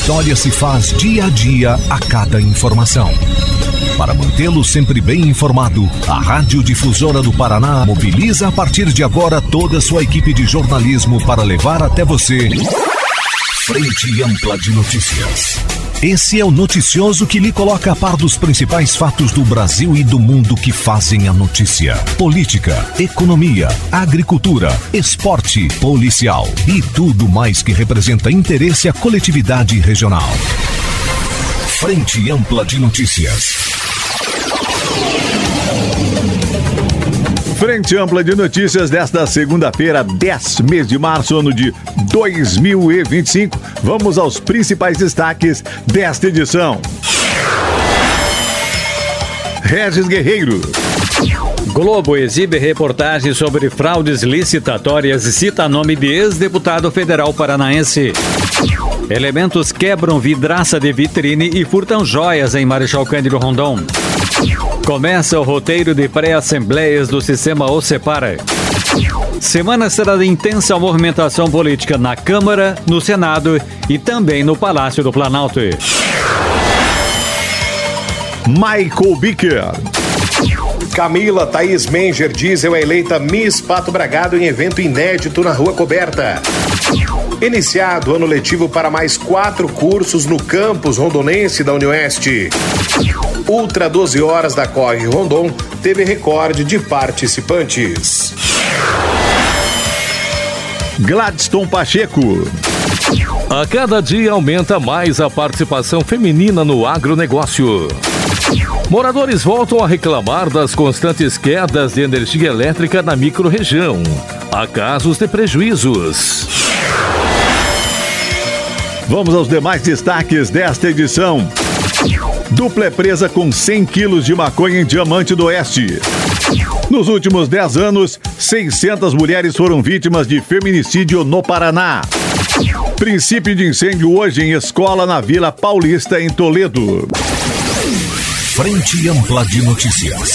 história se faz dia a dia a cada informação. Para mantê-lo sempre bem informado, a Rádio Difusora do Paraná mobiliza a partir de agora toda a sua equipe de jornalismo para levar até você Frente Ampla de Notícias. Esse é o noticioso que lhe coloca a par dos principais fatos do Brasil e do mundo que fazem a notícia. Política, economia, agricultura, esporte, policial e tudo mais que representa interesse à coletividade regional. Frente Ampla de Notícias. Frente Ampla de Notícias desta segunda-feira, 10 mês de março, ano de 2025. Vamos aos principais destaques desta edição. Regis Guerreiro. Globo exibe reportagem sobre fraudes licitatórias e cita nome de ex-deputado federal paranaense. Elementos quebram vidraça de vitrine e furtam joias em Marechal Cândido Rondon. Começa o roteiro de pré-assembleias do sistema OCEPAR. Semana será de intensa movimentação política na Câmara, no Senado e também no Palácio do Planalto. Michael Bicker. Camila Thaís Menger Diesel é eleita Miss Pato Bragado em evento inédito na Rua Coberta. Iniciado ano letivo para mais 4 cursos no campus rondonense da Unioeste. Ultra 12 horas da Corre Rondon teve recorde de participantes. Gladstone Pacheco. A cada dia aumenta mais a participação feminina no agronegócio. Moradores voltam a reclamar das constantes quedas de energia elétrica na microrregião. Há casos de prejuízos. Vamos aos demais destaques desta edição. Dupla é presa com 100 quilos de maconha em Diamante do Oeste. Nos últimos 10 anos, 600 mulheres foram vítimas de feminicídio no Paraná. Princípio de incêndio hoje em escola na Vila Paulista, em Toledo. Frente Ampla de Notícias.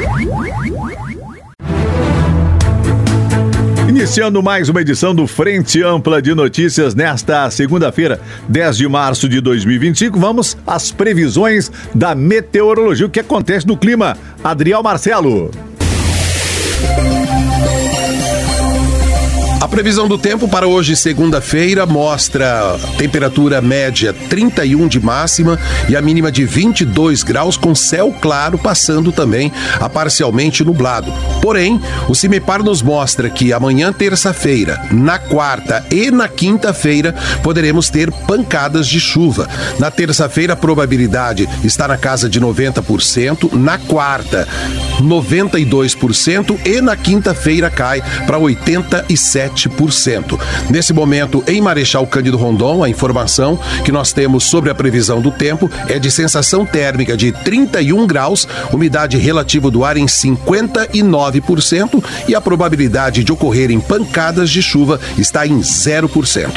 Iniciando mais uma edição do Frente Ampla de Notícias nesta segunda-feira, 10 de março de 2025. Vamos às previsões da meteorologia, o que acontece no clima. Adriel Marcelo. A previsão do tempo para hoje, segunda-feira, mostra temperatura média 31 de máxima e a mínima de 22 graus, com céu claro, passando também a parcialmente nublado. Porém, o CIMEPAR nos mostra que amanhã, terça-feira, na quarta e na quinta-feira, poderemos ter pancadas de chuva. Na terça-feira, a probabilidade está na casa de 90%, na quarta, 92% e na quinta-feira cai para 87%. Nesse momento, em Marechal Cândido Rondon, a informação que nós temos sobre a previsão do tempo é de sensação térmica de 31 graus, umidade relativa do ar em 59% e a probabilidade de ocorrerem pancadas de chuva está em 0%.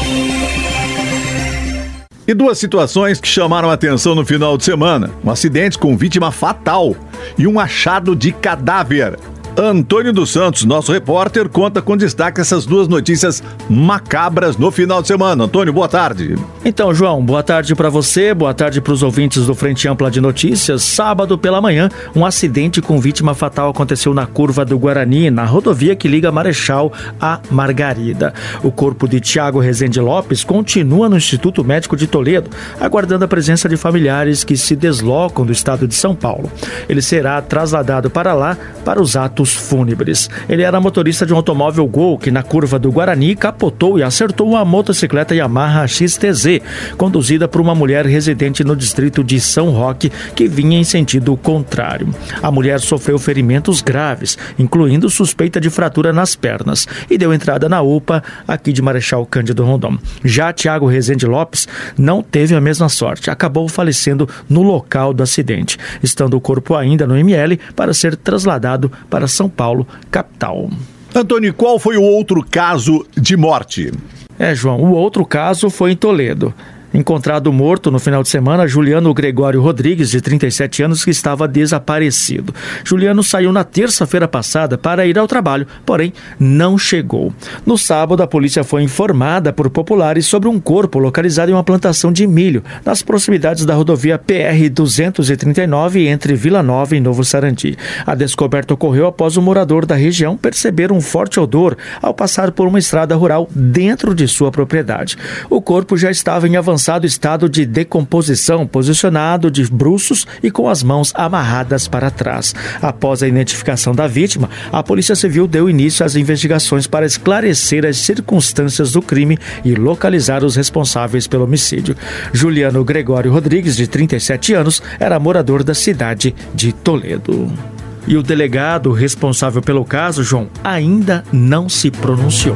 E duas situações que chamaram a atenção no final de semana. Um acidente com vítima fatal e um achado de cadáver. Antônio dos Santos, nosso repórter, conta com destaque essas duas notícias macabras no final de semana. Antônio, boa tarde. Então, João, boa tarde para você, boa tarde para os ouvintes do Frente Ampla de Notícias. Sábado pela manhã, um acidente com vítima fatal aconteceu na curva do Guarani, na rodovia que liga Marechal a Margarida. O corpo de Tiago Rezende Lopes continua no Instituto Médico de Toledo, aguardando a presença de familiares que se deslocam do estado de São Paulo. Ele será trasladado para lá para os atos fúnebres. Ele era motorista de um automóvel Gol que na curva do Guarani capotou e acertou uma motocicleta Yamaha XTZ, conduzida por uma mulher residente no distrito de São Roque, que vinha em sentido contrário. A mulher sofreu ferimentos graves, incluindo suspeita de fratura nas pernas, e deu entrada na UPA aqui de Marechal Cândido Rondon. Já Tiago Rezende Lopes não teve a mesma sorte, acabou falecendo no local do acidente, estando o corpo ainda no ML para ser trasladado para São Paulo, capital. Antônio, qual foi o outro caso de morte? João, o outro caso foi em Toledo. Encontrado morto no final de semana, Juliano Gregório Rodrigues, de 37 anos, que estava desaparecido. Juliano saiu na terça-feira passada para ir ao trabalho, porém não chegou. No sábado, a polícia foi informada por populares sobre um corpo localizado em uma plantação de milho, nas proximidades da rodovia PR-239, entre Vila Nova e Novo Sarandi. A descoberta ocorreu após o morador da região perceber um forte odor ao passar por uma estrada rural dentro de sua propriedade. O corpo já estava em avançado estado de decomposição, posicionado de bruços e com as mãos amarradas para trás. Após a identificação da vítima, a Polícia Civil deu início às investigações para esclarecer as circunstâncias do crime e localizar os responsáveis pelo homicídio. Juliano Gregório Rodrigues, de 37 anos, era morador da cidade de Toledo. E o delegado responsável pelo caso, João, ainda não se pronunciou.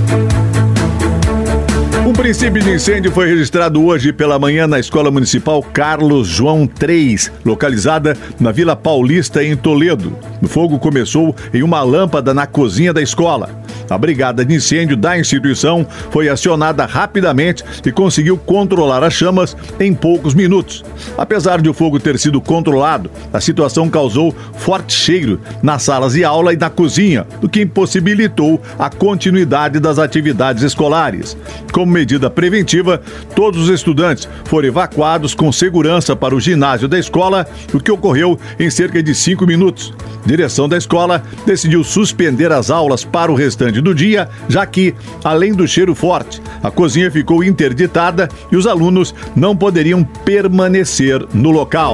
Um princípio de incêndio foi registrado hoje pela manhã na Escola Municipal Carlos João III, localizada na Vila Paulista, em Toledo. O fogo começou em uma lâmpada na cozinha da escola. A brigada de incêndio da instituição foi acionada rapidamente e conseguiu controlar as chamas em poucos minutos. Apesar de o fogo ter sido controlado, a situação causou forte cheiro nas salas de aula e na cozinha, o que impossibilitou a continuidade das atividades escolares. Como medida preventiva, todos os estudantes foram evacuados com segurança para o ginásio da escola, o que ocorreu em cerca de 5 minutos. A direção da escola decidiu suspender as aulas para o restante do dia, já que, além do cheiro forte, a cozinha ficou interditada e os alunos não poderiam permanecer no local.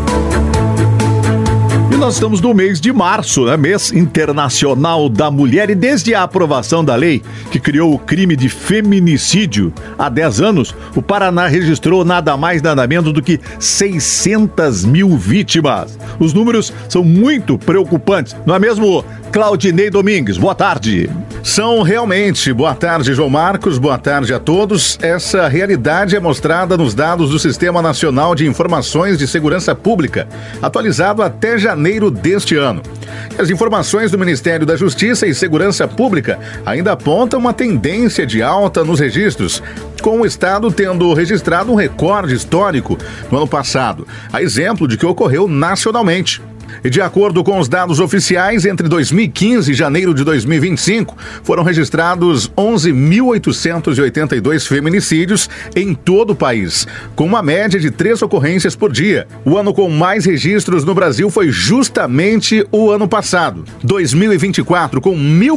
E nós estamos no mês de março, né? Mês Internacional da Mulher, e desde a aprovação da lei que criou o crime de feminicídio há 10 anos, o Paraná registrou nada mais nada menos do que 600 mil vítimas. Os números são muito preocupantes, não é mesmo, Claudinei Domingues? Boa tarde. São realmente. Boa tarde, João Marcos. Boa tarde a todos. Essa realidade é mostrada nos dados do Sistema Nacional de Informações de Segurança Pública, atualizado até janeiro deste ano. As informações do Ministério da Justiça e Segurança Pública ainda apontam uma tendência de alta nos registros, com o Estado tendo registrado um recorde histórico no ano passado, a exemplo de que ocorreu nacionalmente. E de acordo com os dados oficiais, entre 2015 e janeiro de 2025, foram registrados 11.882 feminicídios em todo o país, com uma média de 3 ocorrências por dia. O ano com mais registros no Brasil foi justamente o ano passado, 2024, com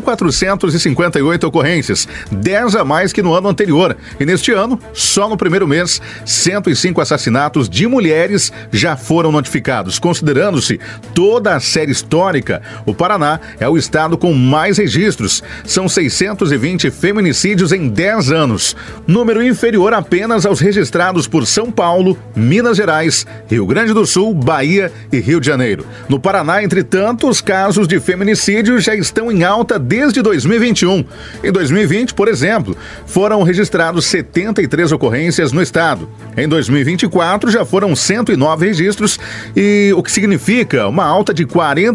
1.458 ocorrências, 10 a mais que no ano anterior. E neste ano, só no primeiro mês, 105 assassinatos de mulheres já foram notificados, considerando-se toda a série histórica. O Paraná é o estado com mais registros. São 620 feminicídios em 10 anos. Número inferior apenas aos registrados por São Paulo, Minas Gerais, Rio Grande do Sul, Bahia e Rio de Janeiro. No Paraná, entretanto, os casos de feminicídio já estão em alta desde 2021. Em 2020, por exemplo, foram registrados 73 ocorrências no estado. Em 2024, já foram 109 registros, e o que significa uma alta de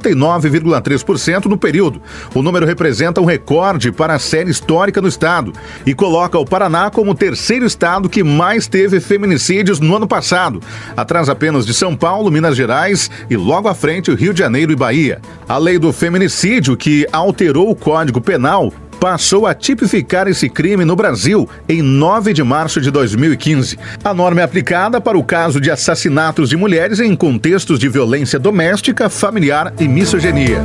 49,3% no período. O número representa um recorde para a série histórica no estado e coloca o Paraná como o terceiro estado que mais teve feminicídios no ano passado, atrás apenas de São Paulo, Minas Gerais e logo à frente o Rio de Janeiro e Bahia. A lei do feminicídio, que alterou o Código Penal, passou a tipificar esse crime no Brasil em 9 de março de 2015. A norma é aplicada para o caso de assassinatos de mulheres em contextos de violência doméstica, familiar e misoginia.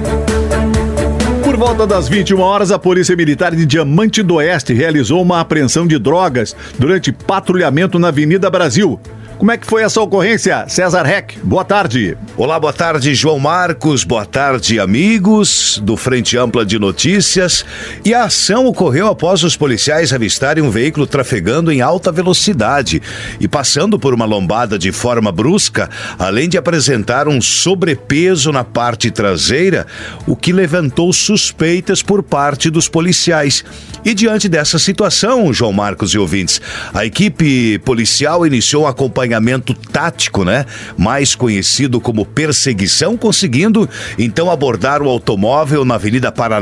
Por volta das 21 horas, a Polícia Militar de Diamante do Oeste realizou uma apreensão de drogas durante patrulhamento na Avenida Brasil. Como é que foi essa ocorrência? César Reck, boa tarde. Olá, boa tarde, João Marcos, boa tarde, amigos do Frente Ampla de Notícias. E a ação ocorreu após os policiais avistarem um veículo trafegando em alta velocidade e passando por uma lombada de forma brusca, além de apresentar um sobrepeso na parte traseira, o que levantou suspeitas por parte dos policiais. E diante dessa situação, João Marcos e ouvintes, a equipe policial iniciou um acompanhamento tático, mais conhecido como perseguição, conseguindo então abordar o automóvel na Avenida Paraná.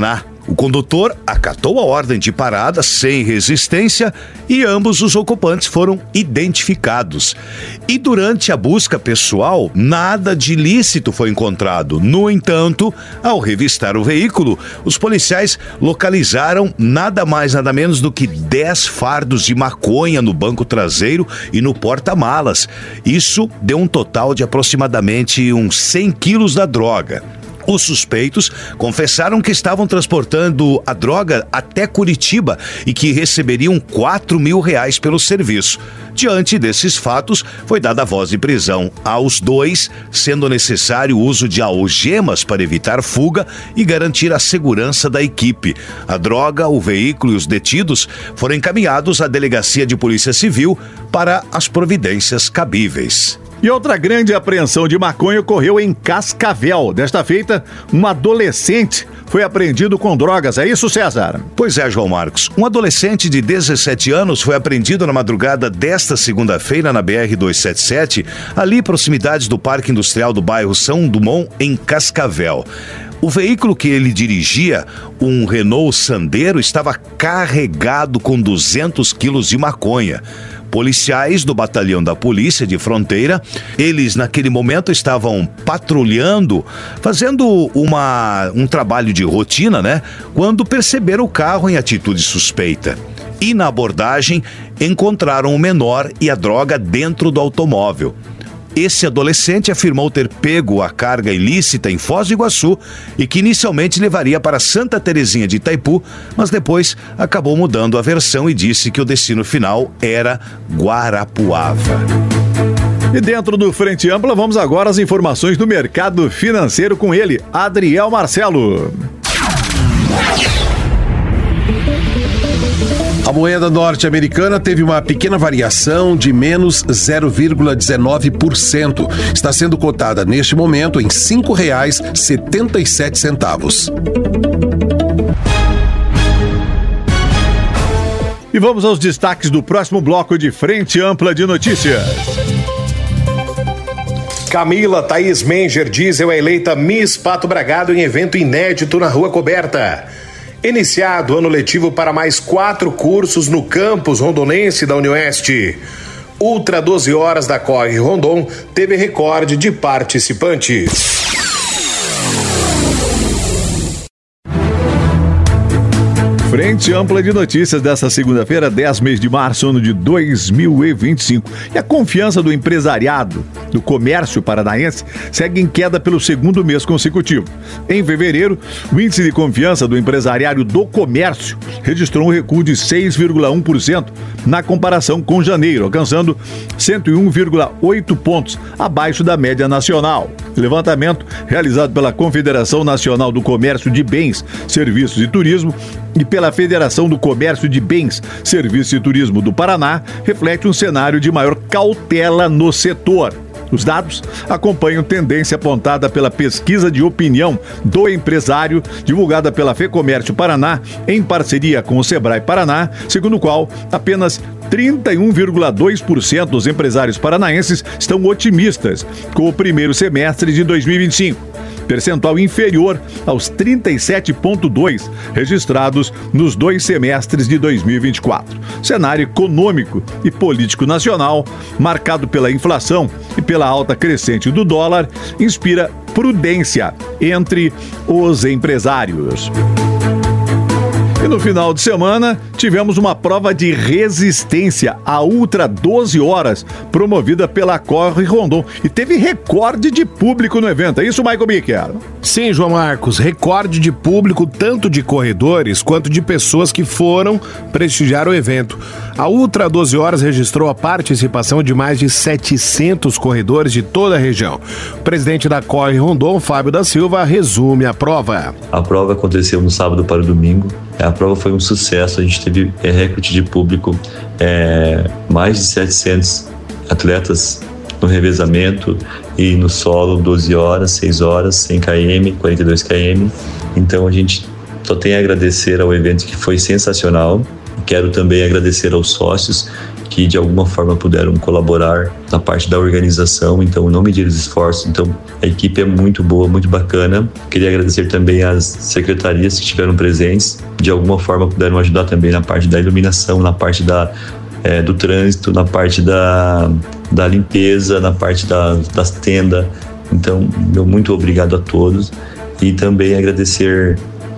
O condutor acatou a ordem de parada sem resistência e ambos os ocupantes foram identificados. E durante a busca pessoal, nada de ilícito foi encontrado. No entanto, ao revistar o veículo, os policiais localizaram nada mais nada menos do que 10 fardos de maconha no banco traseiro e no porta-malas. Isso deu um total de aproximadamente uns 100 quilos da droga. Os suspeitos confessaram que estavam transportando a droga até Curitiba e que receberiam R$4.000 pelo serviço. Diante desses fatos, foi dada a voz de prisão aos dois, sendo necessário o uso de algemas para evitar fuga e garantir a segurança da equipe. A droga, o veículo e os detidos foram encaminhados à Delegacia de Polícia Civil para as providências cabíveis. E outra grande apreensão de maconha ocorreu em Cascavel. Desta feita, um adolescente foi apreendido com drogas. É isso, César? Pois é, João Marcos. Um adolescente de 17 anos foi apreendido na madrugada desta segunda-feira na BR-277, ali proximidades do Parque Industrial do bairro São Dumont, em Cascavel. O veículo que ele dirigia, um Renault Sandero, estava carregado com 200 quilos de maconha. Policiais do batalhão da Polícia de Fronteira, eles naquele momento estavam patrulhando, fazendo um trabalho de rotina, né? Quando perceberam o carro em atitude suspeita. E na abordagem, encontraram o menor e a droga dentro do automóvel. Esse adolescente afirmou ter pego a carga ilícita em Foz do Iguaçu e que inicialmente levaria para Santa Terezinha de Itaipu, mas depois acabou mudando a versão e disse que o destino final era Guarapuava. E dentro do Frente Ampla, vamos agora às informações do mercado financeiro com ele, Adriel Marcelo. A moeda norte-americana teve uma pequena variação de menos 0,19%. Está sendo cotada neste momento em R$ 5,77. E vamos aos destaques do próximo bloco de Frente Ampla de Notícias. Camila Thaís Menger Diesel é eleita Miss Pato Bragado em evento inédito na Rua Coberta. Iniciado ano letivo para mais 4 cursos no campus rondonense da Unioeste. Ultra 12 horas da Corre Rondon teve recorde de participantes. Frente Ampla de Notícias desta segunda-feira, 10 mês de março, ano de 2025. E a confiança do empresariado, do comércio paranaense, segue em queda pelo segundo mês consecutivo. Em fevereiro, o índice de confiança do empresariado do comércio registrou um recuo de 6,1% na comparação com janeiro, alcançando 101,8 pontos, abaixo da média nacional. Levantamento realizado pela Confederação Nacional do Comércio de Bens, Serviços e Turismo e pela Federação do Comércio de Bens, Serviços e Turismo do Paraná reflete um cenário de maior cautela no setor. Os dados acompanham tendência apontada pela pesquisa de opinião do empresário, divulgada pela FEComércio Paraná, em parceria com o Sebrae Paraná, segundo o qual apenas 31,2% dos empresários paranaenses estão otimistas com o primeiro semestre de 2025. Percentual inferior aos 37,2% registrados nos 2 semestres de 2024. Cenário econômico e político nacional, marcado pela inflação e pela alta crescente do dólar, inspira prudência entre os empresários. E no final de semana, tivemos uma prova de resistência, a Ultra 12 horas, promovida pela Corre Rondon. E teve recorde de público no evento. É isso, Michael Bicker? Sim, João Marcos. Recorde de público, tanto de corredores quanto de pessoas que foram prestigiar o evento. A Ultra 12 horas registrou a participação de mais de 700 corredores de toda a região. O presidente da Corre Rondon, Fábio da Silva, resume a prova. A prova aconteceu no sábado para o domingo. A prova foi um sucesso, a gente teve recorde de público, mais de 700 atletas no revezamento e no solo, 12 horas, 6 horas, 100 km, 42 km. Então a gente só tem a agradecer ao evento, que foi sensacional. Quero também agradecer aos sócios que de alguma forma puderam colaborar na parte da organização, então não medir os esforços, então a equipe é muito boa, muito bacana. Queria agradecer também às secretarias que estiveram presentes, de alguma forma puderam ajudar também na parte da iluminação, na parte do trânsito, na parte da limpeza, na parte das tendas. Então, meu muito obrigado a todos e também agradecer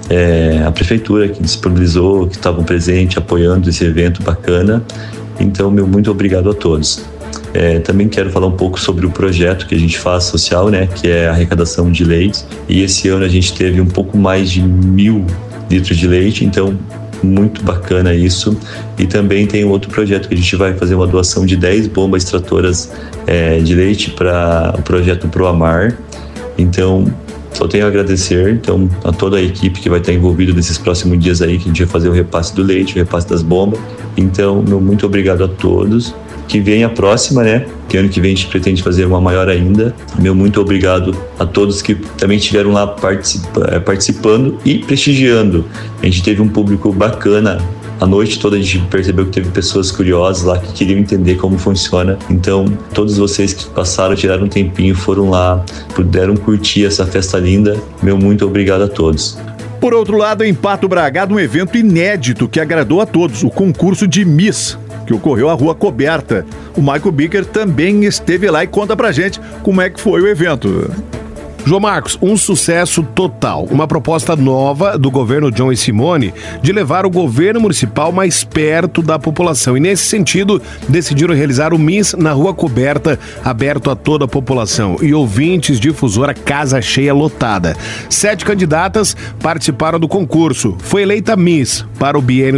a prefeitura que disponibilizou, que estavam presentes, apoiando esse evento bacana. Então, meu muito obrigado a todos. Também quero falar um pouco sobre o projeto que a gente faz social, né, que é a arrecadação de leite. E esse ano a gente teve um pouco mais de 1.000 litros de leite, então muito bacana isso. E também tem outro projeto que a gente vai fazer uma doação de 10 bombas extratoras de leite para o projeto ProAmar. Então, só tenho a agradecer a toda a equipe que vai estar envolvida nesses próximos dias aí, que a gente vai fazer o repasse do leite, o repasse das bombas. Então, meu muito obrigado a todos. Que vem a próxima, né? Que ano que vem a gente pretende fazer uma maior ainda. Meu muito obrigado a todos que também estiveram lá participando e prestigiando. A gente teve um público bacana. A noite toda a gente percebeu que teve pessoas curiosas lá que queriam entender como funciona. Então, todos vocês que passaram, tiraram um tempinho, foram lá, puderam curtir essa festa linda. Meu muito obrigado a todos. Por outro lado, em Pato Bragado, um evento inédito que agradou a todos, o concurso de Miss, que ocorreu à Rua Coberta. O Michael Bicker também esteve lá e conta pra gente como é que foi o evento. João Marcos, um sucesso total. Uma proposta nova do governo John e Simone de levar o governo municipal mais perto da população. E nesse sentido, decidiram realizar o Miss na Rua Coberta, aberto a toda a população. E ouvintes, difusora, casa cheia, lotada. 7 candidatas participaram do concurso. Foi eleita Miss para o biênio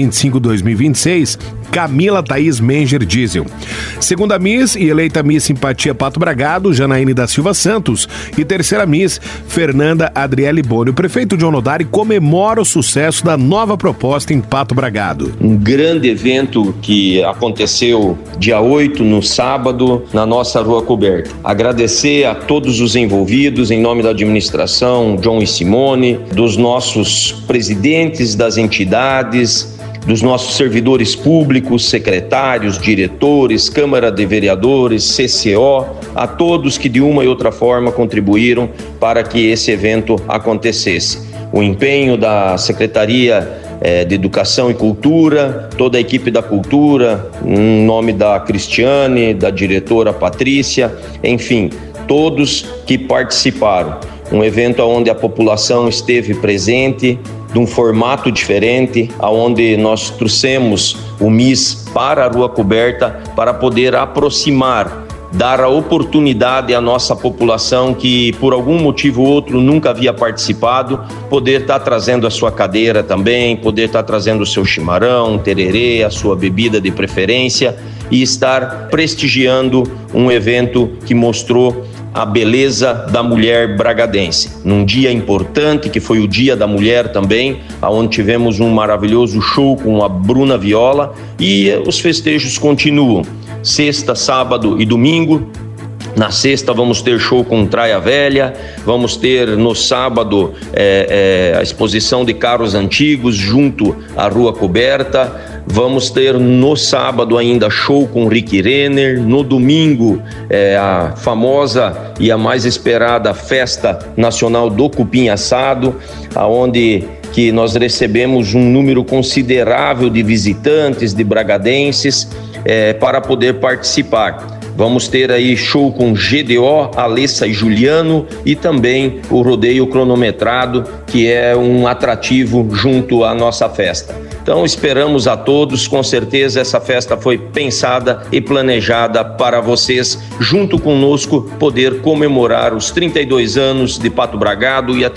2025-2026, Camila Thaís Menger Diesel. Segunda Miss e eleita Miss Simpatia Pato Bragado, Janaíne da Silva Santos. E terceira Miss, Fernanda Adriele Boni. O prefeito John Nodari comemora o sucesso da nova proposta em Pato Bragado. Um grande evento que aconteceu dia 8, no sábado, na nossa Rua Coberta. Agradecer a todos os envolvidos, em nome da administração, John e Simone, dos nossos presidentes das entidades, dos nossos servidores públicos, secretários, diretores, Câmara de Vereadores, CCO, a todos que de uma e outra forma contribuíram para que esse evento acontecesse. O empenho da Secretaria de Educação e Cultura, toda a equipe da Cultura, em nome da Cristiane, da diretora Patrícia, enfim, todos que participaram. Um evento onde a população esteve presente, de um formato diferente, onde nós trouxemos o Miss para a Rua Coberta para poder aproximar, dar a oportunidade à nossa população que por algum motivo ou outro nunca havia participado, poder estar trazendo a sua cadeira também, poder estar trazendo o seu chimarrão, tererê, a sua bebida de preferência e estar prestigiando um evento que mostrou a beleza da mulher bragadense. Num dia importante, que foi o Dia da Mulher também, onde tivemos um maravilhoso show com a Bruna Viola e os festejos continuam. Sexta, sábado e domingo. Na sexta vamos ter show com Traia Velha, vamos ter no sábado a exposição de carros antigos junto à Rua Coberta. Vamos ter no sábado ainda show com Rick Renner. No domingo, a famosa e a mais esperada Festa Nacional do Cupim Assado, onde que nós recebemos um número considerável de visitantes, de bragadenses, para poder participar. Vamos ter aí show com GDO, Alessa e Juliano e também o rodeio cronometrado, que é um atrativo junto à nossa festa. Então esperamos a todos, com certeza essa festa foi pensada e planejada para vocês, junto conosco, poder comemorar os 32 anos de Pato Bragado e a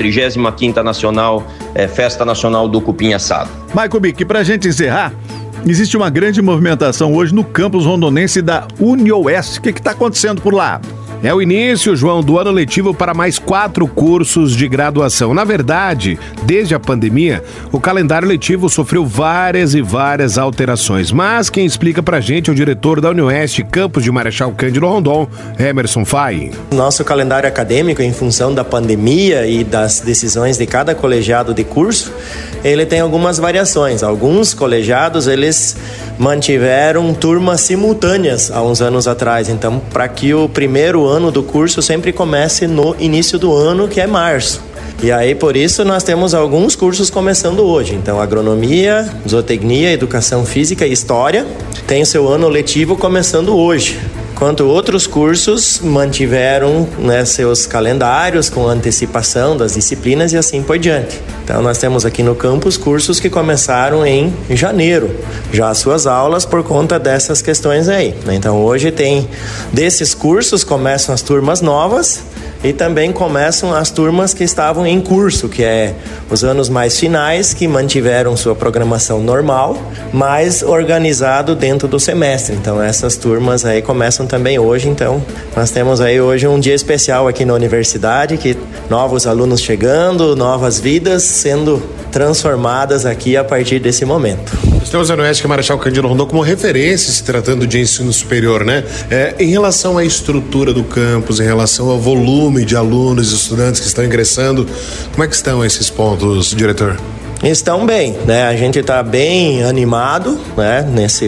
35ª Festa Nacional do Cupim Assado. Michael Bick, pra gente encerrar, existe uma grande movimentação hoje no campus rondonense da UniOeste. O que está acontecendo por lá? É o início, João, do ano letivo para mais 4 cursos de graduação. Na verdade, desde a pandemia, o calendário letivo sofreu várias e várias alterações. Mas quem explica pra gente é o diretor da Unioeste, campus de Marechal Cândido Rondon, Emerson Fai. Nosso calendário acadêmico, em função da pandemia e das decisões de cada colegiado de curso, ele tem algumas variações. Alguns colegiados, eles mantiveram turmas simultâneas há uns anos atrás. Então, para que o primeiro ano do curso sempre comece no início do ano, que é março. E aí, por isso, nós temos alguns cursos começando hoje. Então, agronomia, zootecnia, educação física e história tem o seu ano letivo começando hoje. Enquanto outros cursos mantiveram, né, seus calendários com antecipação das disciplinas e assim por diante. Então, nós temos aqui no campus cursos que começaram em janeiro, já as suas aulas por conta dessas questões aí. Então, hoje tem desses cursos, começam as turmas novas e também começam as turmas que estavam em curso, que é os anos mais finais, que mantiveram sua programação normal, mas organizado dentro do semestre. Então essas turmas aí começam também hoje. Então nós temos aí hoje um dia especial aqui na universidade, que novos alunos chegando, novas vidas sendo transformadas aqui a partir desse momento. Temos a Unioeste Marechal Cândido Rondon como referência se tratando de ensino superior, né? Em relação à estrutura do campus, em relação ao volume de alunos e estudantes que estão ingressando, como é que estão esses pontos, diretor? Estão bem, né? A gente está bem animado, né?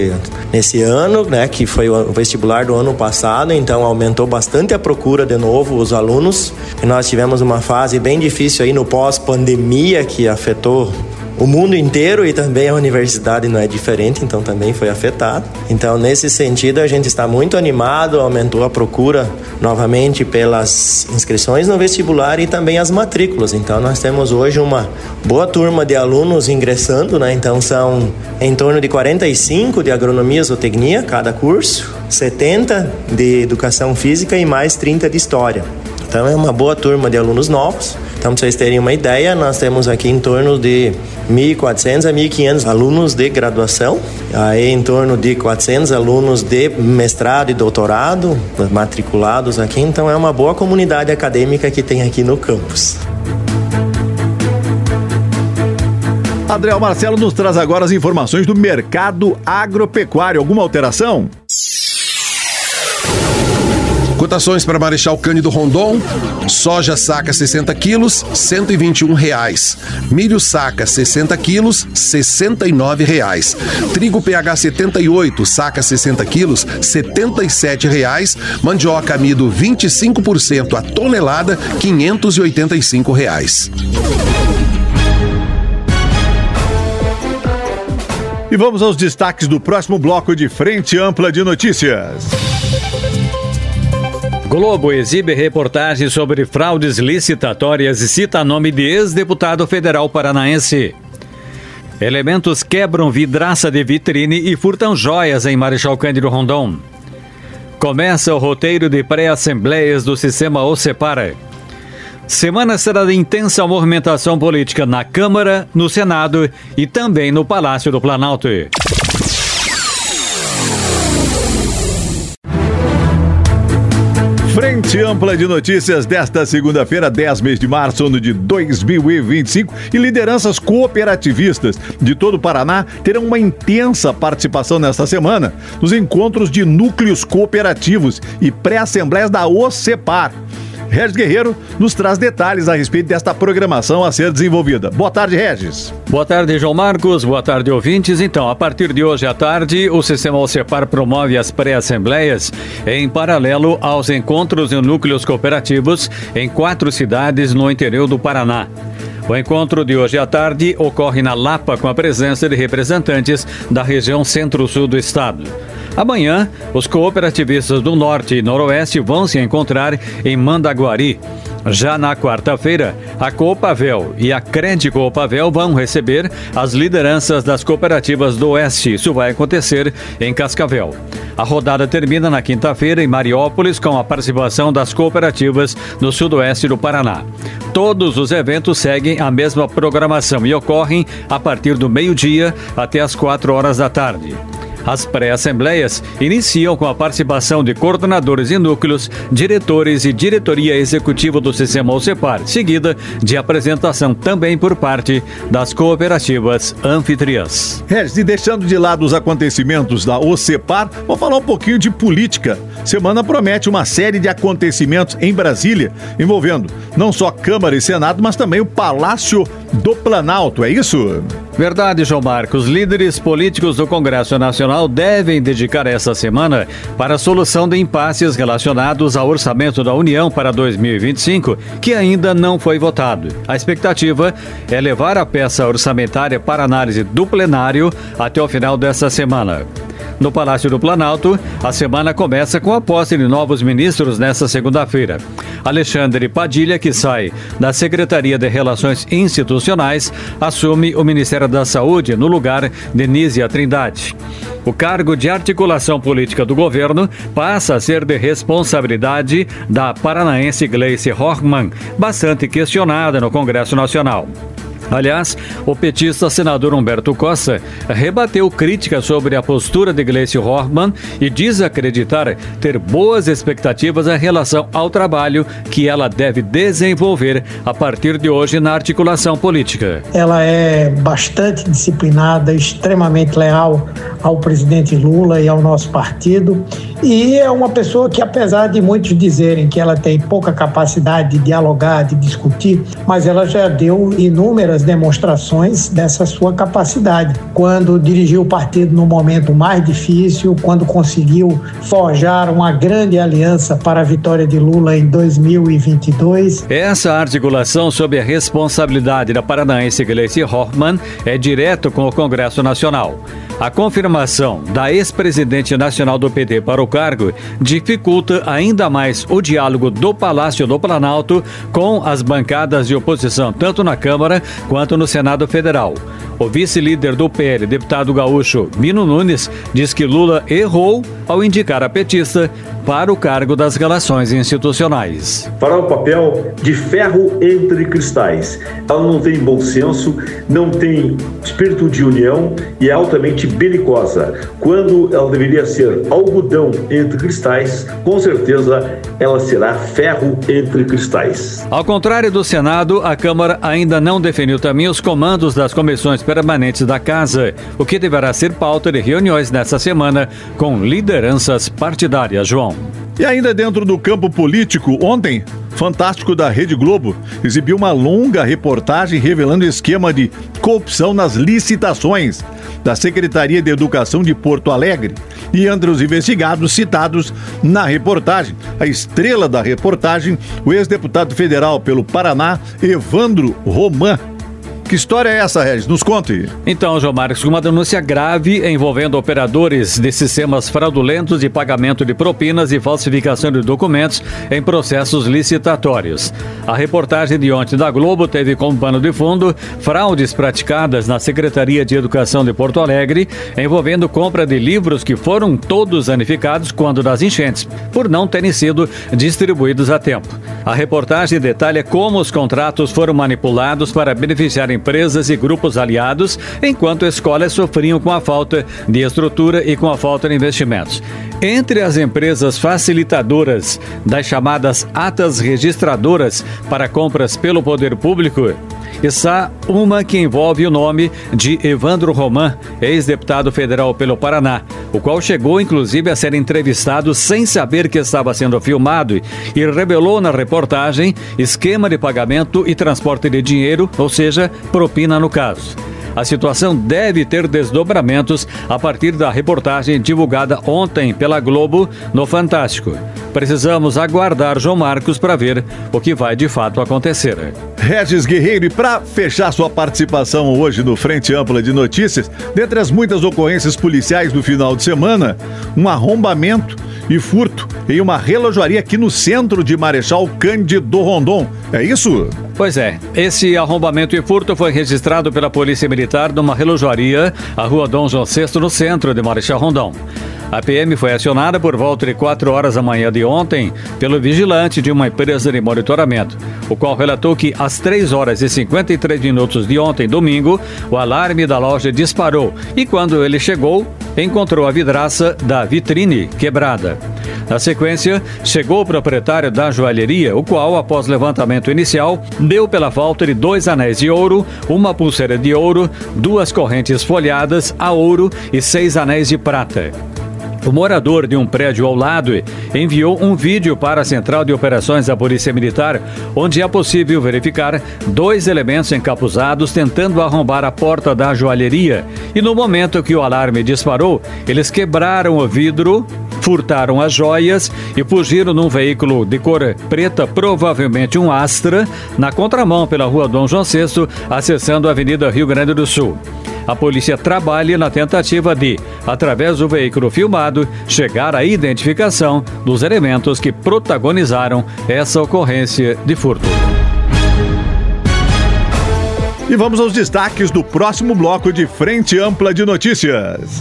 Nesse ano, né? Que foi o vestibular do ano passado, então aumentou bastante a procura de novo, os alunos. E nós tivemos uma fase bem difícil aí no pós-pandemia que afetou o mundo inteiro e também a universidade não é diferente, então também foi afetado. Então, nesse sentido, a gente está muito animado, aumentou a procura novamente pelas inscrições no vestibular e também as matrículas. Então, nós temos hoje uma boa turma de alunos ingressando, né? Então, são em torno de 45 de agronomia e zootecnia cada curso, 70 de educação física e mais 30 de história. Então, é uma boa turma de alunos novos. Então, para vocês terem uma ideia, nós temos aqui em torno de 1.400 a 1.500 alunos de graduação, aí em torno de 400 alunos de mestrado e doutorado matriculados aqui. Então, é uma boa comunidade acadêmica que tem aqui no campus. Adriel Marcelo nos traz agora as informações do mercado agropecuário. Alguma alteração? Cotações para Marechal Cândido Rondon: soja saca 60 quilos, R$ 121. Milho saca 60 quilos, R$ 69. Trigo PH 78, saca 60 quilos, R$ 77. Mandioca amido 25% a tonelada, R$ 585. E vamos aos destaques do próximo bloco de Frente Ampla de Notícias. Globo exibe reportagem sobre fraudes licitatórias e cita nome de ex-deputado federal paranaense. Elementos quebram vidraça de vitrine e furtam joias em Marechal Cândido Rondon. Começa o roteiro de pré-assembleias do sistema OCEPAR. Semana será de intensa movimentação política na Câmara, no Senado e também no Palácio do Planalto. Frente Ampla de Notícias desta segunda-feira, 10 mês de março, ano de 2025, e lideranças cooperativistas de todo o Paraná terão uma intensa participação nesta semana nos encontros de núcleos cooperativos e pré-assembleias da OCEPAR. Regis Guerreiro nos traz detalhes a respeito desta programação a ser desenvolvida. Boa tarde, Regis. Boa tarde, João Marcos. Boa tarde, ouvintes. Então, a partir de hoje à tarde, o Sistema OCEPAR promove as pré-assembleias em paralelo aos encontros em núcleos cooperativos em 4 cidades no interior do Paraná. O encontro de hoje à tarde ocorre na Lapa com a presença de representantes da região centro-sul do estado. Amanhã, os cooperativistas do Norte e Noroeste vão se encontrar em Mandaguari. Já na quarta-feira, a Coopavel e a Credicoopavel vão receber as lideranças das cooperativas do Oeste. Isso vai acontecer em Cascavel. A rodada termina na quinta-feira em Mariópolis com a participação das cooperativas do Sudoeste do Paraná. Todos os eventos seguem a mesma programação e ocorrem a partir do meio-dia até as 4 horas da tarde. As pré-assembleias iniciam com a participação de coordenadores e núcleos, diretores e diretoria executiva do sistema OCEPAR, seguida de apresentação também por parte das cooperativas anfitriãs. E deixando de lado os acontecimentos da OCEPAR, vamos falar um pouquinho de política. Semana promete uma série de acontecimentos em Brasília, envolvendo não só Câmara e Senado, mas também o Palácio do Planalto, é isso? Verdade, João Marcos. Líderes políticos do Congresso Nacional devem dedicar essa semana para a solução de impasses relacionados ao orçamento da União para 2025, que ainda não foi votado. A expectativa é levar a peça orçamentária para análise do plenário até o final dessa semana. No Palácio do Planalto, a semana começa com a posse de novos ministros nesta segunda-feira. Alexandre Padilha, que sai da Secretaria de Relações Institucionais, assume o Ministério da Saúde no lugar de Nízia Trindade. O cargo de articulação política do governo passa a ser de responsabilidade da paranaense Gleice Hoffmann, bastante questionada no Congresso Nacional. Aliás, o petista senador Humberto Costa rebateu críticas sobre a postura de Gleice Hoffmann e diz acreditar ter boas expectativas em relação ao trabalho que ela deve desenvolver a partir de hoje na articulação política. Ela é bastante disciplinada, extremamente leal ao presidente Lula e ao nosso partido, e é uma pessoa que, apesar de muitos dizerem que ela tem pouca capacidade de dialogar, de discutir, mas ela já deu inúmeras demonstrações dessa sua capacidade. Quando dirigiu o partido no momento mais difícil, quando conseguiu forjar uma grande aliança para a vitória de Lula em 2022. Essa articulação sob a responsabilidade da paranaense Gleice Hoffmann é direto com o Congresso Nacional. A confirmação da ex-presidente nacional do PT para o cargo dificulta ainda mais o diálogo do Palácio do Planalto com as bancadas de oposição, tanto na Câmara quanto no Senado Federal. O vice-líder do PL, deputado gaúcho Mino Nunes, diz que Lula errou ao indicar a petista para o cargo das relações institucionais. Fará o papel de ferro entre cristais. Ela não tem bom senso, não tem espírito de união e é altamente belicosa. Quando ela deveria ser algodão entre cristais, com certeza ela será ferro entre cristais. Ao contrário do Senado, a Câmara ainda não definiu também os comandos das comissões permanentes da Casa, o que deverá ser pauta de reuniões nesta semana com lideranças partidárias, João. E ainda dentro do campo político, ontem, Fantástico da Rede Globo exibiu uma longa reportagem revelando esquema de corrupção nas licitações da Secretaria de Educação de Porto Alegre. E entre os investigados citados na reportagem, a estrela da reportagem, o ex-deputado federal pelo Paraná, Evandro Roman. Que história é essa, Regis? Nos conte. Então, João Marcos, uma denúncia grave envolvendo operadores de sistemas fraudulentos de pagamento de propinas e falsificação de documentos em processos licitatórios. A reportagem de ontem da Globo teve como pano de fundo fraudes praticadas na Secretaria de Educação de Porto Alegre, envolvendo compra de livros que foram todos danificados quando das enchentes, por não terem sido distribuídos a tempo. A reportagem detalha como os contratos foram manipulados para beneficiar empresas e grupos aliados, enquanto escolas sofriam com a falta de estrutura e com a falta de investimentos. Entre as empresas facilitadoras das chamadas atas registradoras para compras pelo poder público, está uma que envolve o nome de Evandro Roman, ex-deputado federal pelo Paraná, o qual chegou inclusive a ser entrevistado sem saber que estava sendo filmado e revelou na reportagem esquema de pagamento e transporte de dinheiro, ou seja, propina no caso. A situação deve ter desdobramentos a partir da reportagem divulgada ontem pela Globo no Fantástico. Precisamos aguardar, João Marcos, para ver o que vai de fato acontecer. Regis Guerreiro, e para fechar sua participação hoje no Frente Ampla de Notícias, dentre as muitas ocorrências policiais do final de semana, um arrombamento e furto em uma relojaria aqui no centro de Marechal Cândido Rondon. É isso? Pois é, esse arrombamento e furto foi registrado pela Polícia Militar numa relojaria, a Rua Dom João VI, no centro de Marechal Rondon. A PM foi acionada por volta de 4 horas da manhã de ontem pelo vigilante de uma empresa de monitoramento, o qual relatou que às 3 horas e 53 minutos de ontem, domingo, o alarme da loja disparou e quando ele chegou, encontrou a vidraça da vitrine quebrada. Na sequência, chegou o proprietário da joalheria, o qual, após levantamento inicial, deu pela falta de 2 anéis de ouro, uma pulseira de ouro, 2 correntes folhadas a ouro e 6 anéis de prata. O morador de um prédio ao lado enviou um vídeo para a Central de Operações da Polícia Militar, onde é possível verificar 2 elementos encapuzados tentando arrombar a porta da joalheria. E no momento que o alarme disparou, eles quebraram o vidro, furtaram as joias e fugiram num veículo de cor preta, provavelmente um Astra, na contramão pela rua Dom João VI, acessando a Avenida Rio Grande do Sul. A polícia trabalha na tentativa de, através do veículo filmado, chegar à identificação dos elementos que protagonizaram essa ocorrência de furto. E vamos aos destaques do próximo bloco de Frente Ampla de Notícias.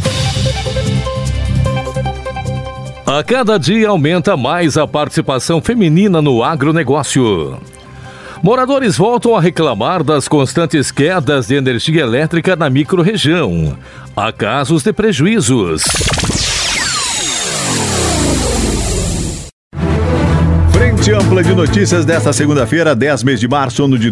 A cada dia aumenta mais a participação feminina no agronegócio. Moradores voltam a reclamar das constantes quedas de energia elétrica na microrregião. Há casos de prejuízos. Frente Ampla de Notícias desta segunda-feira, 10 mês de março, ano de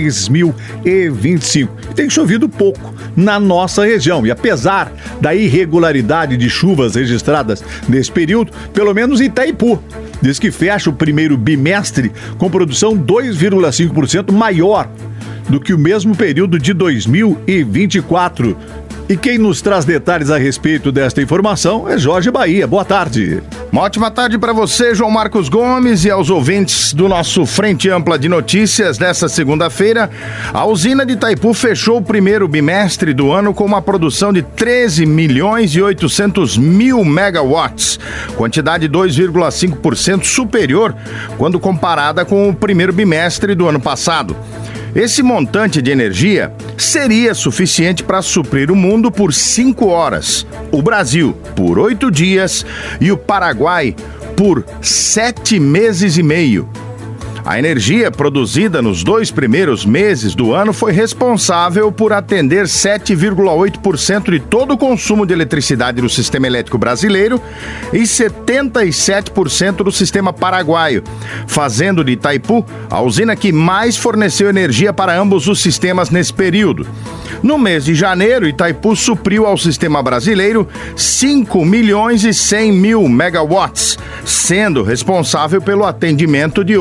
2025. Tem chovido pouco na nossa região e apesar da irregularidade de chuvas registradas nesse período, pelo menos Itaipu diz que fecha o primeiro bimestre com produção 2,5% maior do que o mesmo período de 2024. E quem nos traz detalhes a respeito desta informação é Jorge Bahia. Boa tarde. Uma ótima tarde para você, João Marcos Gomes, e aos ouvintes do nosso Frente Ampla de Notícias. Nesta segunda-feira, a usina de Itaipu fechou o primeiro bimestre do ano com uma produção de 13.800.000 megawatts, quantidade 2,5% superior quando comparada com o primeiro bimestre do ano passado. Esse montante de energia seria suficiente para suprir o mundo por 5 horas, o Brasil por 8 dias e o Paraguai por 7 meses e meio. A energia produzida nos 2 primeiros meses do ano foi responsável por atender 7,8% de todo o consumo de eletricidade do sistema elétrico brasileiro e 77% do sistema paraguaio, fazendo de Itaipu a usina que mais forneceu energia para ambos os sistemas nesse período. No mês de janeiro, Itaipu supriu ao sistema brasileiro 5.100.000 megawatts, sendo responsável pelo atendimento de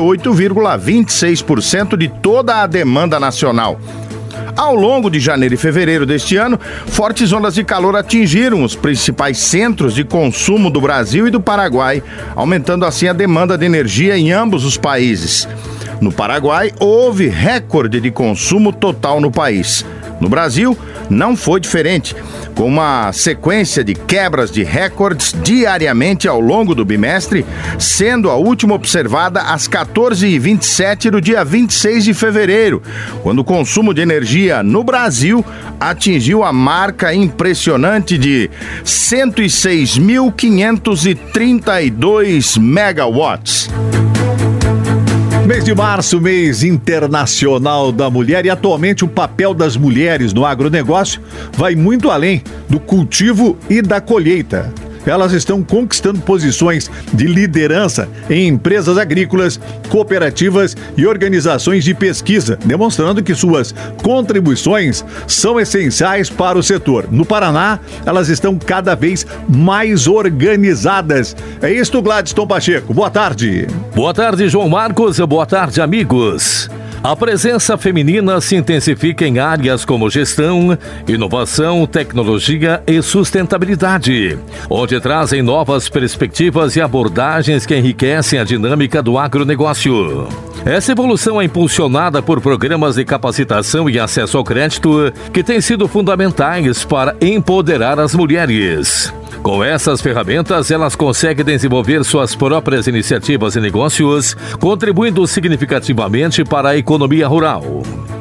8,26% de toda a demanda nacional. Ao longo de janeiro e fevereiro deste ano, fortes ondas de calor atingiram os principais centros de consumo do Brasil e do Paraguai, aumentando assim a demanda de energia em ambos os países. No Paraguai, houve recorde de consumo total no país. No Brasil, não foi diferente, com uma sequência de quebras de recordes diariamente ao longo do bimestre, sendo a última observada às 14h27 do dia 26 de fevereiro, quando o consumo de energia no Brasil atingiu a marca impressionante de 106.532 megawatts. Mês de março, mês internacional da mulher, e atualmente o papel das mulheres no agronegócio vai muito além do cultivo e da colheita. Elas estão conquistando posições de liderança em empresas agrícolas, cooperativas e organizações de pesquisa, demonstrando que suas contribuições são essenciais para o setor. No Paraná, elas estão cada vez mais organizadas. É isto, Gladstone Pacheco. Boa tarde. Boa tarde, João Marcos. Boa tarde, amigos. A presença feminina se intensifica em áreas como gestão, inovação, tecnologia e sustentabilidade, onde trazem novas perspectivas e abordagens que enriquecem a dinâmica do agronegócio. Essa evolução é impulsionada por programas de capacitação e acesso ao crédito que têm sido fundamentais para empoderar as mulheres. Com essas ferramentas, elas conseguem desenvolver suas próprias iniciativas e negócios, contribuindo significativamente para a economia rural.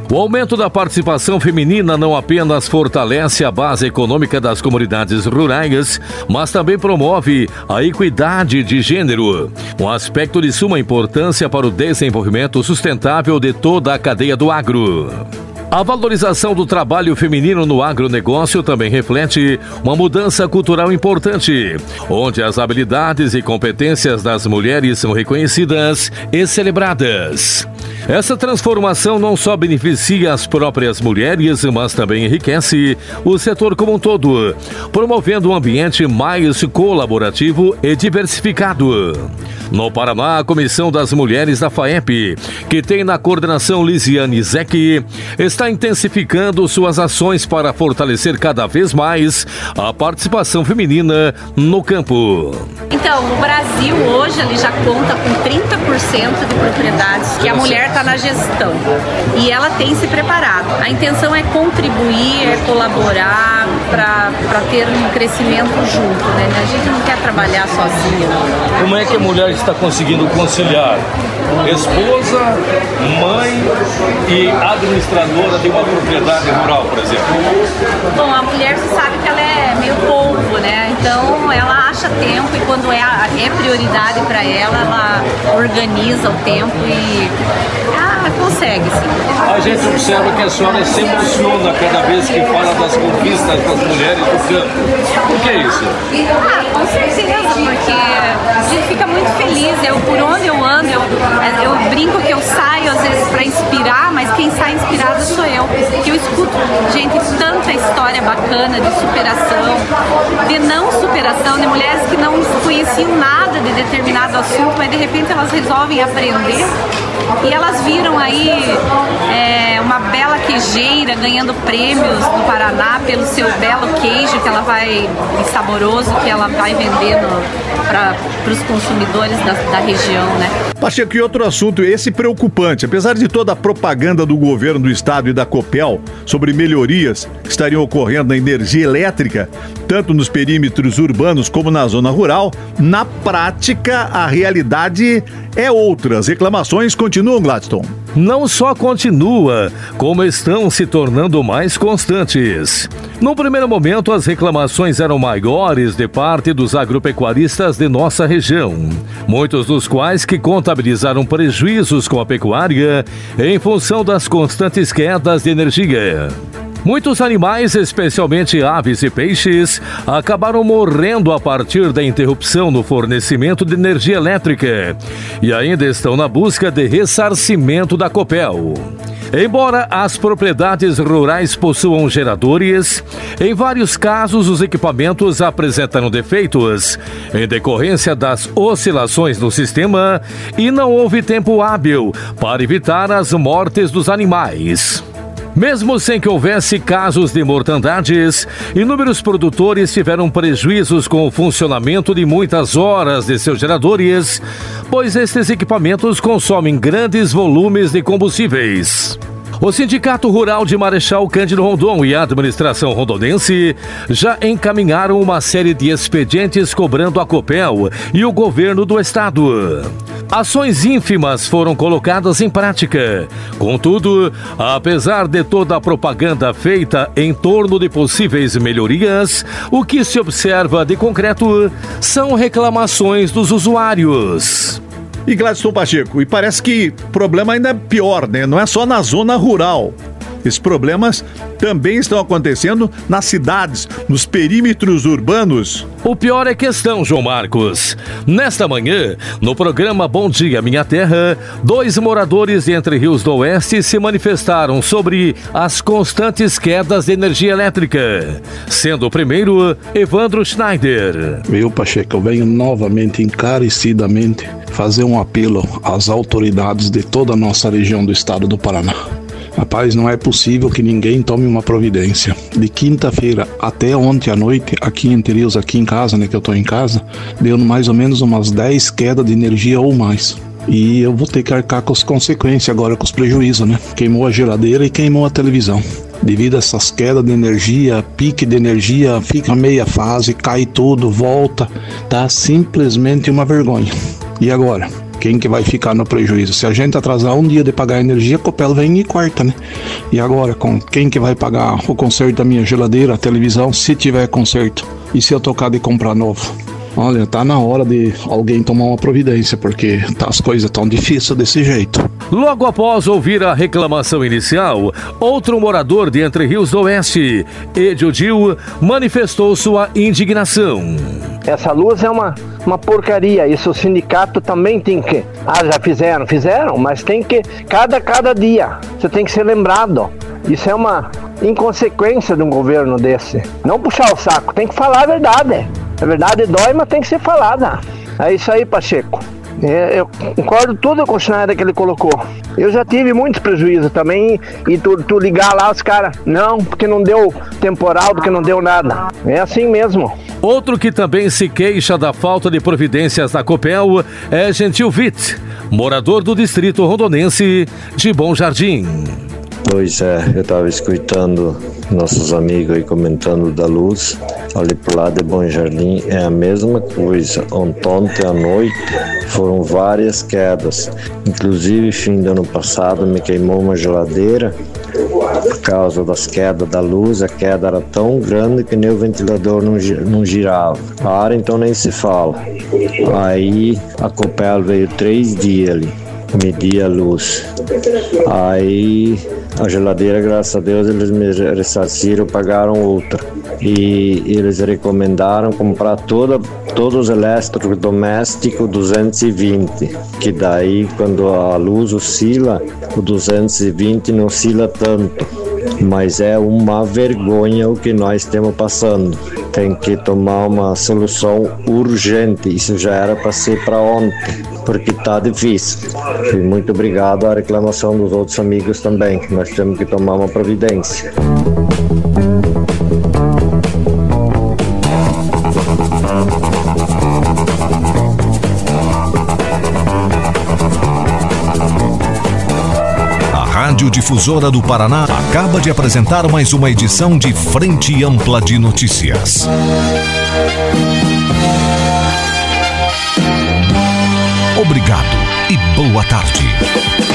O aumento da participação feminina não apenas fortalece a base econômica das comunidades rurais, mas também promove a equidade de gênero, um aspecto de suma importância para o desenvolvimento sustentável de toda a cadeia do agro. A valorização do trabalho feminino no agronegócio também reflete uma mudança cultural importante, onde as habilidades e competências das mulheres são reconhecidas e celebradas. Essa transformação não só beneficia as próprias mulheres, mas também enriquece o setor como um todo, promovendo um ambiente mais colaborativo e diversificado. No Paraná, a Comissão das Mulheres da FAEP, que tem na coordenação Lisiane Zec, está intensificando suas ações para fortalecer cada vez mais a participação feminina no campo. Então, o Brasil hoje ele já conta com 30% de propriedades que a mulher está na gestão e ela tem se preparado. A intenção é contribuir, é colaborar para ter um crescimento junto, né? A gente não quer trabalhar sozinha. Como é que a mulher está conseguindo conciliar esposa, mãe e administradora de uma propriedade rural, por exemplo? Bom, a mulher se sabe que ela é meio polvo, né? Então ela acha tempo e quando é prioridade para ela, ela organiza o tempo e consegue, sim. A gente observa que a senhora se emociona cada vez que fala das conquistas das mulheres do campo. Por que isso? Com certeza, porque a gente fica muito feliz. Por onde eu ando, eu brinco que eu saio às vezes para inspirar, mas quem sai inspirada sou eu. Porque eu escuto, gente, tanta história bacana de superação, de não superação, de mulheres que não conheciam nada de determinado assunto, mas de repente elas resolvem aprender. E elas viram aí uma bela queijeira ganhando prêmios no Paraná pelo seu belo queijo que ela vai, saboroso, que ela vai vendendo para os consumidores da região, né? Pacheco, e outro assunto esse preocupante. Apesar de toda a propaganda do governo do estado e da Copel sobre melhorias que estariam ocorrendo na energia elétrica, tanto nos perímetros urbanos como na zona rural, na prática a realidade é outra. As reclamações continuam, Gladstone? Não só continua, como estão se tornando mais constantes. No primeiro momento, as reclamações eram maiores de parte dos agropecuaristas de nossa região, muitos dos quais que contabilizaram prejuízos com a pecuária em função das constantes quedas de energia. Muitos animais, especialmente aves e peixes, acabaram morrendo a partir da interrupção no fornecimento de energia elétrica e ainda estão na busca de ressarcimento da Copel. Embora as propriedades rurais possuam geradores, em vários casos os equipamentos apresentaram defeitos em decorrência das oscilações no sistema e não houve tempo hábil para evitar as mortes dos animais. Mesmo sem que houvesse casos de mortandades, inúmeros produtores tiveram prejuízos com o funcionamento de muitas horas de seus geradores, pois estes equipamentos consomem grandes volumes de combustíveis. O Sindicato Rural de Marechal Cândido Rondon e a administração rondonense já encaminharam uma série de expedientes cobrando a Copel e o governo do estado. Ações ínfimas foram colocadas em prática. Contudo, apesar de toda a propaganda feita em torno de possíveis melhorias, o que se observa de concreto são reclamações dos usuários. E Gladstone Pacheco, e parece que o problema ainda é pior, né? Não é só na zona rural. Esses problemas também estão acontecendo nas cidades, nos perímetros urbanos. O pior é questão, João Marcos. Nesta manhã, no programa Bom Dia Minha Terra, 2 moradores de Entre Rios do Oeste se manifestaram sobre as constantes quedas de energia elétrica, sendo o primeiro Evandro Schneider. Eu, Pacheco, venho novamente encarecidamente fazer um apelo às autoridades de toda a nossa região do estado do Paraná. Rapaz, não é possível que ninguém tome uma providência. De quinta-feira até ontem à noite, aqui em Entre Rios, aqui em casa, né, que eu tô em casa, deu mais ou menos umas 10 quedas de energia ou mais. E eu vou ter que arcar com as consequências agora, com os prejuízos, né? Queimou a geladeira e queimou a televisão. Devido a essas quedas de energia, pique de energia, fica meia fase, cai tudo, volta. Tá simplesmente uma vergonha. E agora? O Quem que vai ficar no prejuízo? Se a gente atrasar um dia de pagar a energia, a Copel vem e corta, né? E agora, quem que vai pagar o conserto da minha geladeira, a televisão, se tiver conserto? E se eu tocar de comprar novo? Olha, tá na hora de alguém tomar uma providência, porque as coisas tão difíceis desse jeito. Logo após ouvir a reclamação inicial, outro morador de Entre Rios do Oeste, Edildil, manifestou sua indignação. Essa luz é uma porcaria, isso o sindicato também tem que... já fizeram, mas tem que, cada dia, você tem que ser lembrado. Isso é uma inconsequência de um governo desse. Não puxar o saco, tem que falar a verdade. A verdade dói, mas tem que ser falada. É isso aí, Pacheco. Eu concordo tudo com o cenário que ele colocou. Eu já tive muitos prejuízos também. E tu ligar lá os caras, não, porque não deu temporal, porque não deu nada. É assim mesmo. Outro que também se queixa da falta de providências da Copel é Gentil Witt, morador do distrito rondonense de Bom Jardim. Pois é, eu estava escutando nossos amigos aí comentando da luz. Ali pro lado de Bom Jardim é a mesma coisa. Ontem à noite foram várias quedas. Inclusive, fim do ano passado, me queimou uma geladeira por causa das quedas da luz. A queda era tão grande que nem o ventilador não girava. Para, então nem se fala. Aí a Copel veio 3 dias ali, medir a luz. Aí a geladeira, graças a Deus, eles me ressarciram, pagaram outra. E eles recomendaram comprar todos os eletrodomésticos 220, que daí quando a luz oscila, o 220 não oscila tanto. Mas é uma vergonha o que nós estamos passando. Tem que tomar uma solução urgente. Isso já era para ser para ontem, porque está difícil. E muito obrigado à reclamação dos outros amigos também. Nós temos que tomar uma providência. Rádio Difusora do Paraná acaba de apresentar mais uma edição de Frente Ampla de Notícias. Obrigado e boa tarde.